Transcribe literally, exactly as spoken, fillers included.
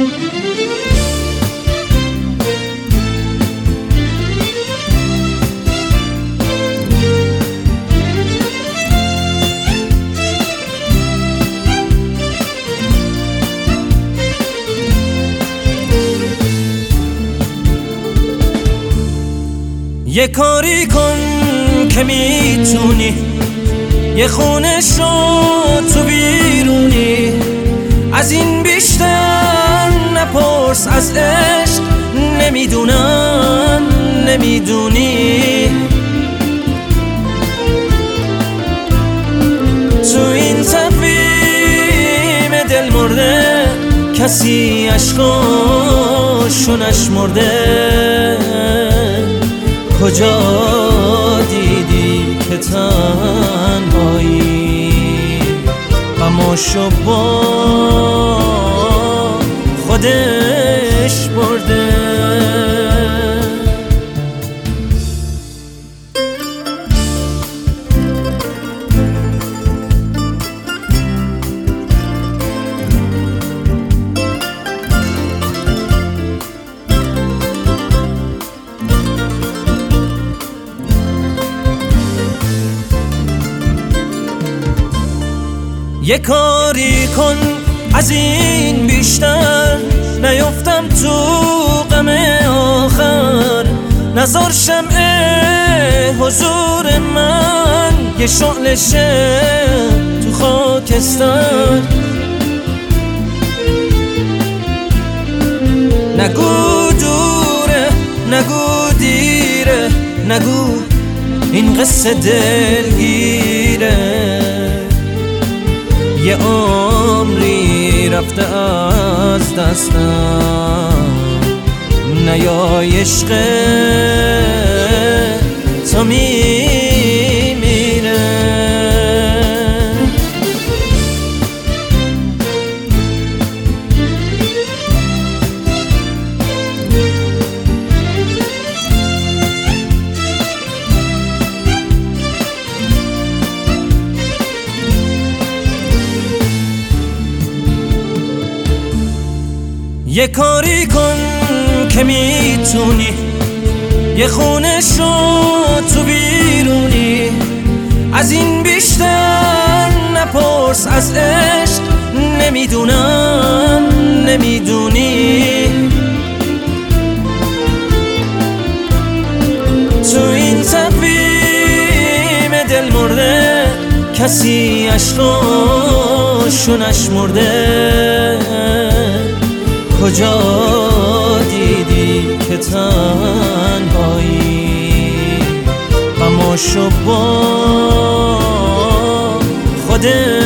یه کاری کن که میتونی، یه خونه شو تو بیرونی، از این بیشتر نپرس از عشق، نمیدونم نمیدونی. تو این تفهیم دل مرده کسی عشقاشو نشمرده. کجا دیدی که تنهایی غماشو با خودش برده؟ یه کاری کن از این بیشتر نیفتم تو غم آخر، نذار شمع حضور من یه شعله شه تو خاکستر. نگو دوره نگو دیره، نگو این قصه دلگیره. یه عمری رفته از دستم، نیای عشق تو میمیره. یه کاری کن که میتونی، یه خونه شو تو بیرونی، از این بیشتر نپرس از عشق، نمیدونم نمیدونی. تو این تفهیم دل مرده کسی عشقاشو نشمرده. کجا دیدی که تنهایی غماشو با خودت